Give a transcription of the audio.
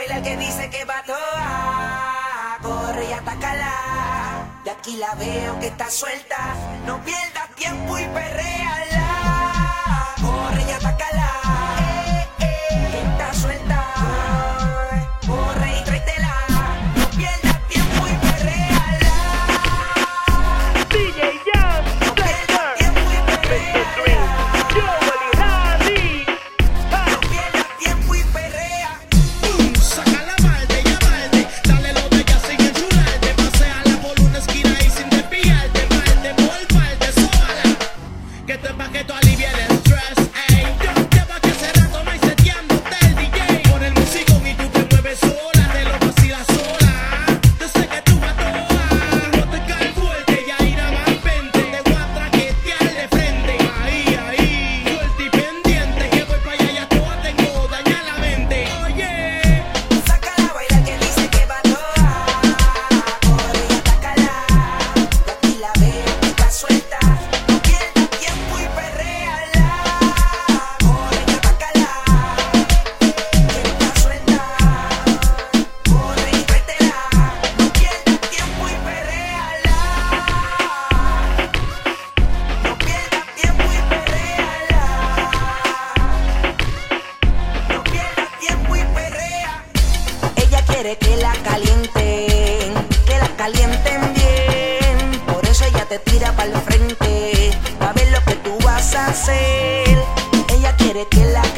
baila que dice que va toa. Corre y atácala. De aquí la veo que está suelta. No pierdas tiempo y perréala. Corre y atácala. Que está suelta. Corre y tráetela. No pierdas tiempo y perréala. DJ Jam, No pierdas tiempo y perréala. No pierdas tiempo y perrea. Saca la balde, ya balde. Dale lo de ella sin enchularte. Paseala por una esquina y sin despillarte. Balde por balde, sóbala. Que esto es pa' que tú alivies el estrés, ey. Lleva que hace rato no hay seteándote el DJ. Pon el musicón y tú te mueves sola. Te lo vacilas sola. Yo sé que tú vas toda. No te caes fuerte, ya irá más vente. Te voy a traquetear de frente. Ahí, suelta y pendiente. Que voy pa' allá, ya toda tengo daña la mente. Oye. Saca la baila que dice que va toa. Corre y atácala. De aquí la veo que está suelta. No pierdas tiempo y perréala. Corre y atácala. Que está suelta. Corre y tráetela. No pierdas tiempo y perréala. No pierdas tiempo y perréala. No pierdas tiempo y perrea. Ella quiere que la calienten bien. Por eso ella te tira para el frente, pa' ver lo que tú vas a hacer. Ella quiere que la